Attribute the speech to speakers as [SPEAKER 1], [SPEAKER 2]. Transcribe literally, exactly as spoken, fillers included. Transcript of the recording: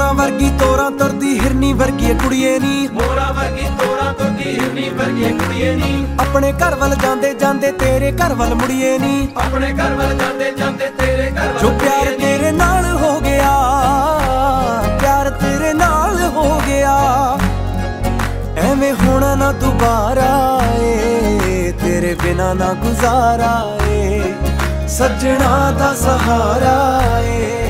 [SPEAKER 1] ਮੋਰਾਂ ਵਰਗੀ ਤੋਰਾਂ ਤੁਰਦੀ ਹਿਰਨੀ ਵਰਗੀ ਕੁੜੀਏ ਨੀ,
[SPEAKER 2] ਮੋਰਾਂ ਵਰਗੀ ਤੋਰਾਂ ਤੁਰਦੀ ਹਿਰਨੀ ਵਰਗੀ ਕੁੜੀਏ ਨੀ।
[SPEAKER 1] ਆਪਣੇ ਘਰ ਵੱਲ ਜਾਂਦੇ ਜਾਂਦੇ ਤੇਰੇ ਘਰ ਵੱਲ ਮੁੜੀਏ ਨੀ,
[SPEAKER 2] ਆਪਣੇ ਘਰ ਵੱਲ ਜਾਂਦੇ ਜਾਂਦੇ ਤੇਰੇ ਘਰ ਵੱਲ
[SPEAKER 1] ਜੋ ਪਿਆਰ ਤੇਰੇ ਨਾਲ ਹੋ ਗਿਆ, ਪਿਆਰ ਤੇਰੇ ਨਾਲ ਹੋ ਗਿਆ, ਐਵੇਂ ਹੋਣਾ ਨਾ ਦੁਬਾਰਾ ਏ, ਤੇਰੇ ਬਿਨਾ ਨਾ ਗੁਜ਼ਾਰਾ ਏ, ਸੱਜਣਾ ਦਾ ਸਹਾਰਾ ਏ।